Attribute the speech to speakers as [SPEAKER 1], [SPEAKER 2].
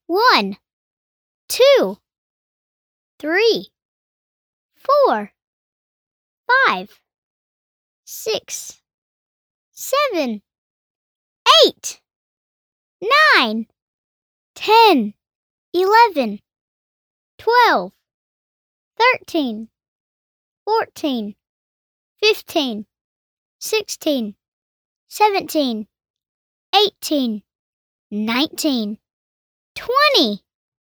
[SPEAKER 1] 1, 2, 3, 4, 5, 6, 7, 8, 9, 10, 11, 12, 13, 14, 15, 16, 17, 18, 19, 20.